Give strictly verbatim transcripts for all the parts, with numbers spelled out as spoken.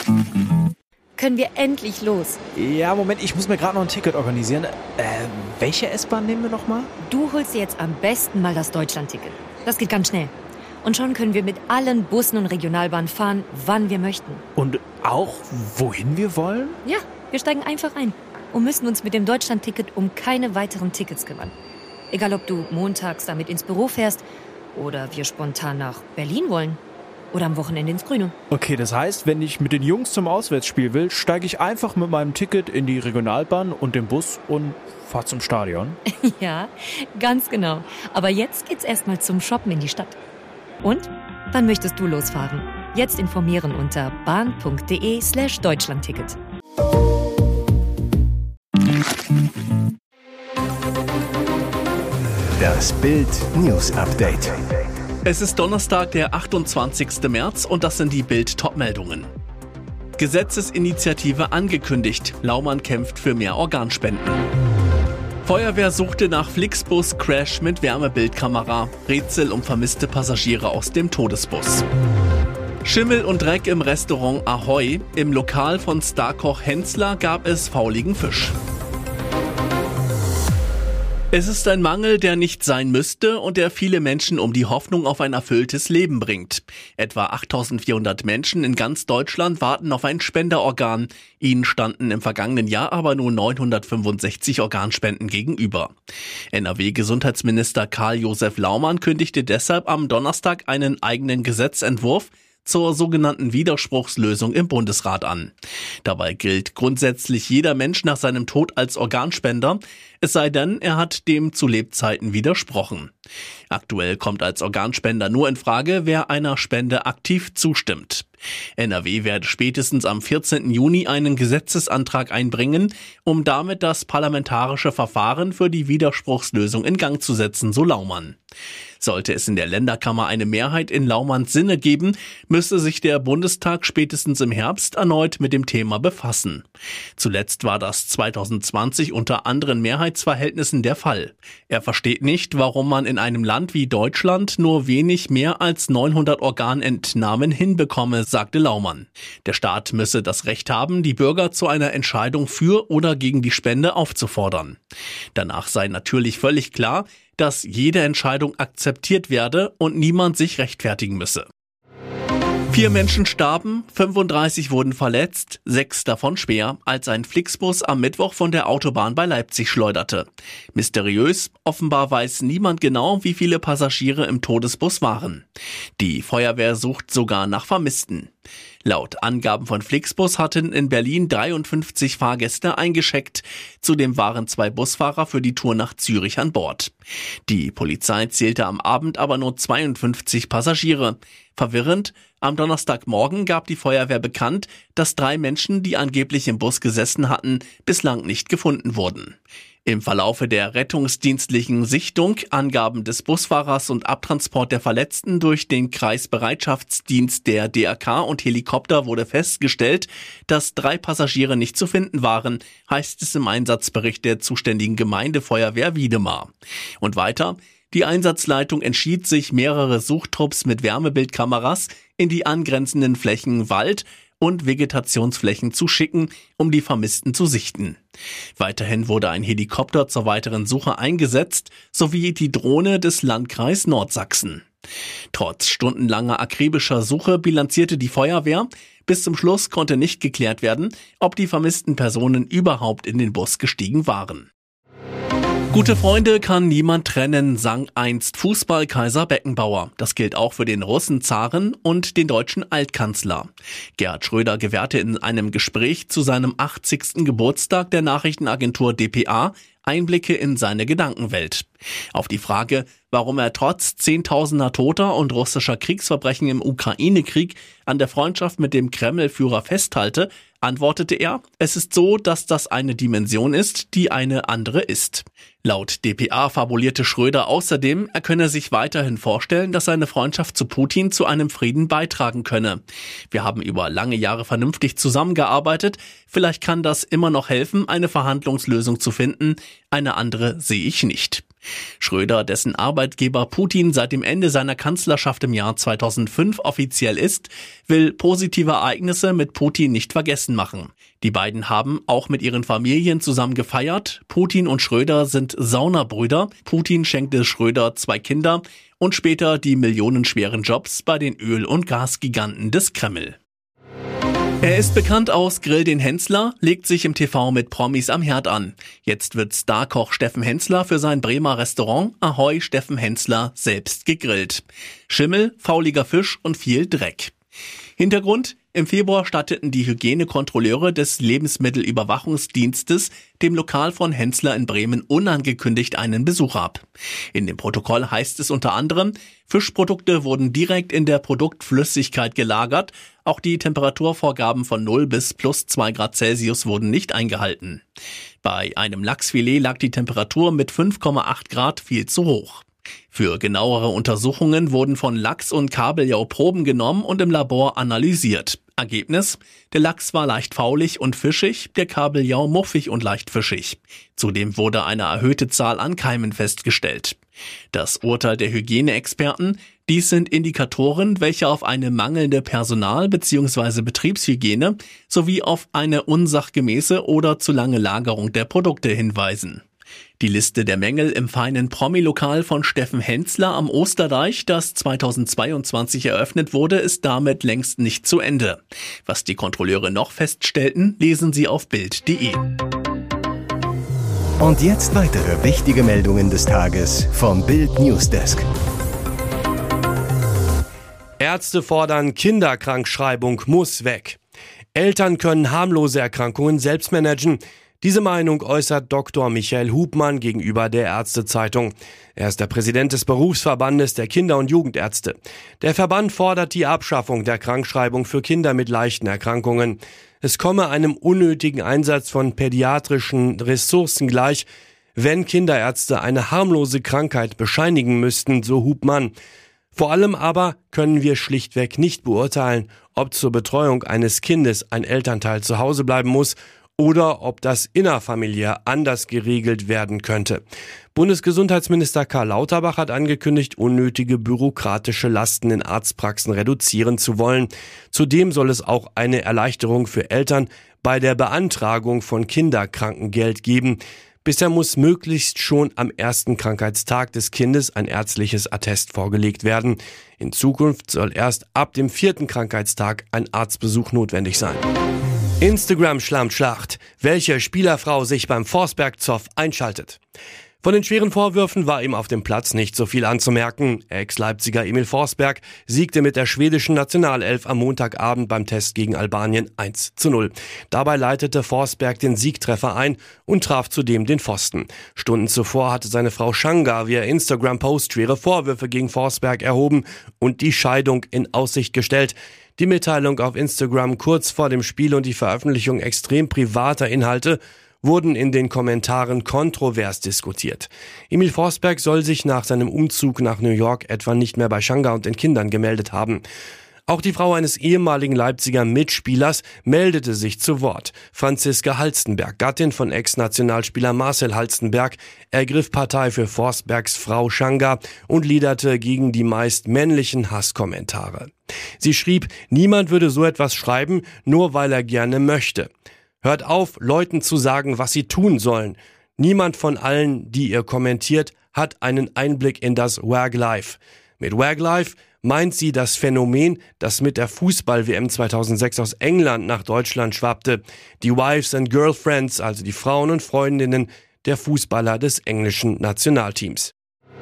Können wir endlich los? Ja, Moment, ich muss mir gerade noch ein Ticket organisieren. Äh, welche S-Bahn nehmen wir nochmal? Du holst dir jetzt am besten mal das Deutschland-Ticket. Das geht ganz schnell. Und schon können wir mit allen Bussen und Regionalbahnen fahren, wann wir möchten. Und auch, wohin wir wollen? Ja, wir steigen einfach ein und müssen uns mit dem Deutschland-Ticket um keine weiteren Tickets kümmern. Egal, ob du montags damit ins Büro fährst oder wir spontan nach Berlin wollen. Oder am Wochenende ins Grüne. Okay, das heißt, wenn ich mit den Jungs zum Auswärtsspiel will, steige ich einfach mit meinem Ticket in die Regionalbahn und den Bus und fahre zum Stadion. Ja, ganz genau. Aber jetzt geht's erstmal zum Shoppen in die Stadt. Und? Wann möchtest du losfahren? Jetzt informieren unter bahn.de slash Deutschlandticket. Das Bild News Update. Es ist Donnerstag, der achtundzwanzigsten März und das sind die Bild-Top-Meldungen. Gesetzesinitiative angekündigt. Laumann kämpft für mehr Organspenden. Feuerwehr suchte nach Flixbus-Crash mit Wärmebildkamera. Rätsel um vermisste Passagiere aus dem Todesbus. Schimmel und Dreck im Restaurant Ahoy. Im Lokal von Starkoch Hensler gab es fauligen Fisch. Es ist ein Mangel, der nicht sein müsste und der viele Menschen um die Hoffnung auf ein erfülltes Leben bringt. Etwa achttausendvierhundert Menschen in ganz Deutschland warten auf ein Spenderorgan. Ihnen standen im vergangenen Jahr aber nur neunhundertfünfundsechzig Organspenden gegenüber. N R W-Gesundheitsminister Karl-Josef Laumann kündigte deshalb am Donnerstag einen eigenen Gesetzentwurf zur sogenannten Widerspruchslösung im Bundesrat an. Dabei gilt grundsätzlich jeder Mensch nach seinem Tod als Organspender, es sei denn, er hat dem zu Lebzeiten widersprochen. Aktuell kommt als Organspender nur in Frage, wer einer Spende aktiv zustimmt. N R W werde spätestens am vierzehnten Juni einen Gesetzesantrag einbringen, um damit das parlamentarische Verfahren für die Widerspruchslösung in Gang zu setzen, so Laumann. Sollte es in der Länderkammer eine Mehrheit in Laumanns Sinne geben, müsste sich der Bundestag spätestens im Herbst erneut mit dem Thema befassen. Zuletzt war das zweitausendzwanzig unter anderen Mehrheitsverhältnissen der Fall. Er versteht nicht, warum man in einem Land wie Deutschland nur wenig mehr als neunhundert Organentnahmen hinbekomme, sagte Laumann. Der Staat müsse das Recht haben, die Bürger zu einer Entscheidung für oder gegen die Spende aufzufordern. Danach sei natürlich völlig klar, dass jede Entscheidung akzeptiert werde und niemand sich rechtfertigen müsse. Vier Menschen starben, fünfunddreißig wurden verletzt, sechs davon schwer, als ein Flixbus am Mittwoch von der Autobahn bei Leipzig schleuderte. Mysteriös, offenbar weiß niemand genau, wie viele Passagiere im Todesbus waren. Die Feuerwehr sucht sogar nach Vermissten. Laut Angaben von Flixbus hatten in Berlin dreiundfünfzig Fahrgäste eingecheckt. Zudem waren zwei Busfahrer für die Tour nach Zürich an Bord. Die Polizei zählte am Abend aber nur zweiundfünfzig Passagiere. Verwirrend, am Donnerstagmorgen gab die Feuerwehr bekannt, dass drei Menschen, die angeblich im Bus gesessen hatten, bislang nicht gefunden wurden. Im Verlaufe der rettungsdienstlichen Sichtung, Angaben des Busfahrers und Abtransport der Verletzten durch den Kreisbereitschaftsdienst der D R K und Helikopter wurde festgestellt, dass drei Passagiere nicht zu finden waren, heißt es im Einsatzbericht der zuständigen Gemeindefeuerwehr Wiedemar. Und weiter: Die Einsatzleitung entschied sich, mehrere Suchtrupps mit Wärmebildkameras in die angrenzenden Flächen Wald und Vegetationsflächen zu schicken, um die Vermissten zu sichten. Weiterhin wurde ein Helikopter zur weiteren Suche eingesetzt, sowie die Drohne des Landkreis Nordsachsen. Trotz stundenlanger akribischer Suche bilanzierte die Feuerwehr. Bis zum Schluss konnte nicht geklärt werden, ob die vermissten Personen überhaupt in den Bus gestiegen waren. Gute Freunde kann niemand trennen, sang einst Fußballkaiser Beckenbauer. Das gilt auch für den Russenzaren und den deutschen Altkanzler. Gerhard Schröder gewährte in einem Gespräch zu seinem achtzigsten Geburtstag der Nachrichtenagentur D P A Einblicke in seine Gedankenwelt. Auf die Frage, warum er trotz zehntausender Toter und russischer Kriegsverbrechen im Ukraine-Krieg an der Freundschaft mit dem Kreml-Führer festhalte, antwortete er, es ist so, dass das eine Dimension ist, die eine andere ist. Laut D P A fabulierte Schröder außerdem, er könne sich weiterhin vorstellen, dass seine Freundschaft zu Putin zu einem Frieden beitragen könne. Wir haben über lange Jahre vernünftig zusammengearbeitet, vielleicht kann das immer noch helfen, eine Verhandlungslösung zu finden, eine andere sehe ich nicht. Schröder, dessen Arbeitgeber Putin seit dem Ende seiner Kanzlerschaft im Jahr zweitausendfünf offiziell ist, will positive Ereignisse mit Putin nicht vergessen machen. Die beiden haben auch mit ihren Familien zusammen gefeiert. Putin und Schröder sind Saunabrüder. Putin schenkte Schröder zwei Kinder und später die millionenschweren Jobs bei den Öl- und Gasgiganten des Kreml. Er ist bekannt aus Grill den Hensler, legt sich im T V mit Promis am Herd an. Jetzt wird Starkoch Steffen Hensler für sein Bremer Restaurant Ahoi Steffen Hensler selbst gegrillt. Schimmel, fauliger Fisch und viel Dreck. Hintergrund: Im Februar statteten die Hygienekontrolleure des Lebensmittelüberwachungsdienstes dem Lokal von Hensler in Bremen unangekündigt einen Besuch ab. In dem Protokoll heißt es unter anderem, Fischprodukte wurden direkt in der Produktflüssigkeit gelagert, auch die Temperaturvorgaben von null bis plus zwei Grad Celsius wurden nicht eingehalten. Bei einem Lachsfilet lag die Temperatur mit fünf Komma acht Grad viel zu hoch. Für genauere Untersuchungen wurden von Lachs und Kabeljau Proben genommen und im Labor analysiert. Ergebnis: Der Lachs war leicht faulig und fischig, der Kabeljau muffig und leicht fischig. Zudem wurde eine erhöhte Zahl an Keimen festgestellt. Das Urteil der Hygieneexperten: Dies sind Indikatoren, welche auf eine mangelnde Personal- bzw. Betriebshygiene sowie auf eine unsachgemäße oder zu lange Lagerung der Produkte hinweisen. Die Liste der Mängel im feinen Promi-Lokal von Steffen Hensler am Osterdeich, das zweitausendzweiundzwanzig eröffnet wurde, ist damit längst nicht zu Ende. Was die Kontrolleure noch feststellten, lesen Sie auf bild punkt de. Und jetzt weitere wichtige Meldungen des Tages vom Bild Newsdesk. Ärzte fordern, Kinderkrankschreibung muss weg. Eltern können harmlose Erkrankungen selbst managen. Diese Meinung äußert Doktor Michael Hubmann gegenüber der Ärztezeitung. Er ist der Präsident des Berufsverbandes der Kinder- und Jugendärzte. Der Verband fordert die Abschaffung der Krankschreibung für Kinder mit leichten Erkrankungen. Es komme einem unnötigen Einsatz von pädiatrischen Ressourcen gleich, wenn Kinderärzte eine harmlose Krankheit bescheinigen müssten, so Hubmann. Vor allem aber können wir schlichtweg nicht beurteilen, ob zur Betreuung eines Kindes ein Elternteil zu Hause bleiben muss oder ob das innerfamiliär anders geregelt werden könnte. Bundesgesundheitsminister Karl Lauterbach hat angekündigt, unnötige bürokratische Lasten in Arztpraxen reduzieren zu wollen. Zudem soll es auch eine Erleichterung für Eltern bei der Beantragung von Kinderkrankengeld geben. Bisher muss möglichst schon am ersten Krankheitstag des Kindes ein ärztliches Attest vorgelegt werden. In Zukunft soll erst ab dem vierten Krankheitstag ein Arztbesuch notwendig sein. Instagram-Schlammschlacht. Welche Spielerfrau sich beim Forsberg-Zoff einschaltet. Von den schweren Vorwürfen war ihm auf dem Platz nicht so viel anzumerken. Ex-Leipziger Emil Forsberg siegte mit der schwedischen Nationalelf am Montagabend beim Test gegen Albanien eins zu null. Dabei leitete Forsberg den Siegtreffer ein und traf zudem den Pfosten. Stunden zuvor hatte seine Frau Shanga via Instagram-Post schwere Vorwürfe gegen Forsberg erhoben und die Scheidung in Aussicht gestellt. Die Mitteilung auf Instagram kurz vor dem Spiel und die Veröffentlichung extrem privater Inhalte wurden in den Kommentaren kontrovers diskutiert. Emil Forsberg soll sich nach seinem Umzug nach New York etwa nicht mehr bei Shanga und den Kindern gemeldet haben. Auch die Frau eines ehemaligen Leipziger Mitspielers meldete sich zu Wort. Franziska Halstenberg, Gattin von Ex-Nationalspieler Marcel Halstenberg, ergriff Partei für Forsbergs Frau Shanga und liederte gegen die meist männlichen Hasskommentare. Sie schrieb, niemand würde so etwas schreiben, nur weil er gerne möchte. Hört auf, Leuten zu sagen, was sie tun sollen. Niemand von allen, die ihr kommentiert, hat einen Einblick in das Wag-Life. Mit Wag-Life meint sie das Phänomen, das mit der Fußball-W M zweitausendsechs aus England nach Deutschland schwappte. Die Wives and Girlfriends, also die Frauen und Freundinnen der Fußballer des englischen Nationalteams.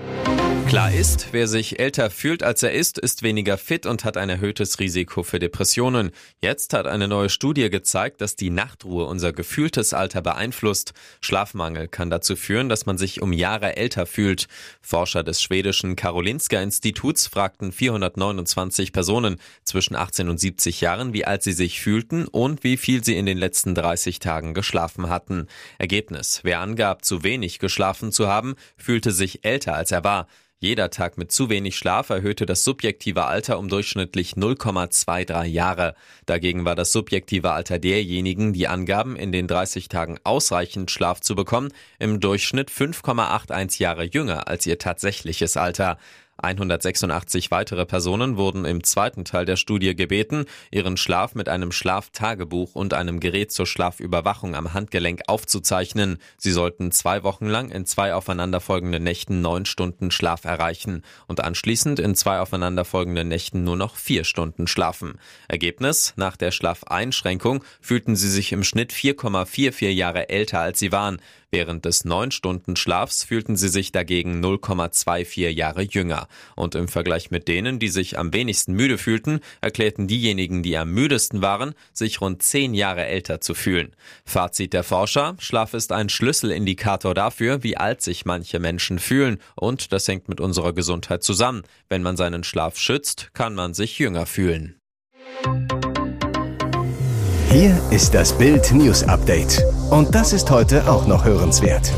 Klar ist, wer sich älter fühlt als er ist, ist weniger fit und hat ein erhöhtes Risiko für Depressionen. Jetzt hat eine neue Studie gezeigt, dass die Nachtruhe unser gefühltes Alter beeinflusst. Schlafmangel kann dazu führen, dass man sich um Jahre älter fühlt. Forscher des schwedischen Karolinska-Instituts fragten vierhundertneunundzwanzig Personen zwischen achtzehn und siebzig Jahren, wie alt sie sich fühlten und wie viel sie in den letzten dreißig Tagen geschlafen hatten. Ergebnis: Wer angab, zu wenig geschlafen zu haben, fühlte sich älter als er war. Jeder Tag mit zu wenig Schlaf erhöhte das subjektive Alter um durchschnittlich null Komma dreiundzwanzig Jahre. Dagegen war das subjektive Alter derjenigen, die angaben, in den dreißig Tagen ausreichend Schlaf zu bekommen, im Durchschnitt fünf Komma einundachtzig Jahre jünger als ihr tatsächliches Alter. hundertsechsundachtzig weitere Personen wurden im zweiten Teil der Studie gebeten, ihren Schlaf mit einem Schlaftagebuch und einem Gerät zur Schlafüberwachung am Handgelenk aufzuzeichnen. Sie sollten zwei Wochen lang in zwei aufeinanderfolgenden Nächten neun Stunden Schlaf erreichen und anschließend in zwei aufeinanderfolgenden Nächten nur noch vier Stunden schlafen. Ergebnis: Nach der Schlafeinschränkung fühlten sie sich im Schnitt vier Komma vierundvierzig Jahre älter als sie waren. Während des neun Stunden Schlafs fühlten sie sich dagegen null Komma vierundzwanzig Jahre jünger. Und im Vergleich mit denen, die sich am wenigsten müde fühlten, erklärten diejenigen, die am müdesten waren, sich rund zehn Jahre älter zu fühlen. Fazit der Forscher: Schlaf ist ein Schlüsselindikator dafür, wie alt sich manche Menschen fühlen. Und das hängt mit unserer Gesundheit zusammen. Wenn man seinen Schlaf schützt, kann man sich jünger fühlen. Hier ist das Bild News Update. Und das ist heute auch noch hörenswert.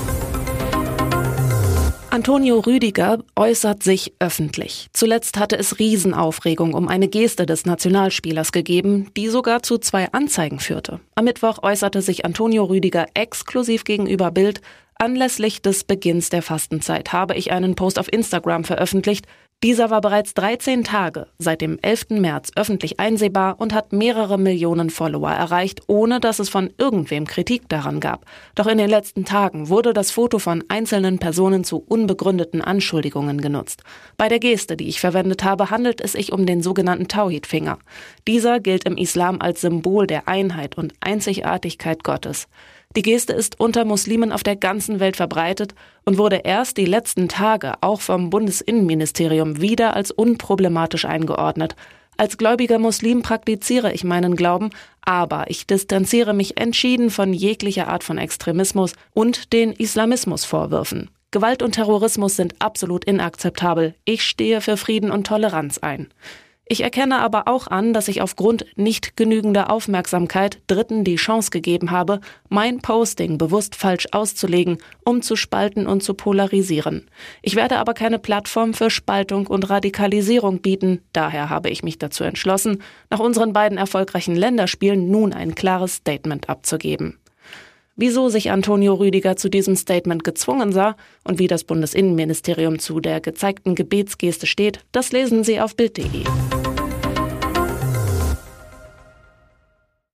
Antonio Rüdiger äußert sich öffentlich. Zuletzt hatte es Riesenaufregung um eine Geste des Nationalspielers gegeben, die sogar zu zwei Anzeigen führte. Am Mittwoch äußerte sich Antonio Rüdiger exklusiv gegenüber Bild: Anlässlich des Beginns der Fastenzeit habe ich einen Post auf Instagram veröffentlicht. Dieser war bereits dreizehn Tage, seit dem elften März, öffentlich einsehbar und hat mehrere Millionen Follower erreicht, ohne dass es von irgendwem Kritik daran gab. Doch in den letzten Tagen wurde das Foto von einzelnen Personen zu unbegründeten Anschuldigungen genutzt. Bei der Geste, die ich verwendet habe, handelt es sich um den sogenannten Tauhid-Finger. Dieser gilt im Islam als Symbol der Einheit und Einzigartigkeit Gottes. Die Geste ist unter Muslimen auf der ganzen Welt verbreitet und wurde erst die letzten Tage auch vom Bundesinnenministerium wieder als unproblematisch eingeordnet. Als gläubiger Muslim praktiziere ich meinen Glauben, aber ich distanziere mich entschieden von jeglicher Art von Extremismus und den Islamismusvorwürfen. Gewalt und Terrorismus sind absolut inakzeptabel. Ich stehe für Frieden und Toleranz ein. Ich erkenne aber auch an, dass ich aufgrund nicht genügender Aufmerksamkeit Dritten die Chance gegeben habe, mein Posting bewusst falsch auszulegen, um zu spalten und zu polarisieren. Ich werde aber keine Plattform für Spaltung und Radikalisierung bieten. Daher habe ich mich dazu entschlossen, nach unseren beiden erfolgreichen Länderspielen nun ein klares Statement abzugeben. Wieso sich Antonio Rüdiger zu diesem Statement gezwungen sah und wie das Bundesinnenministerium zu der gezeigten Gebetsgeste steht, das lesen Sie auf bild punkt de.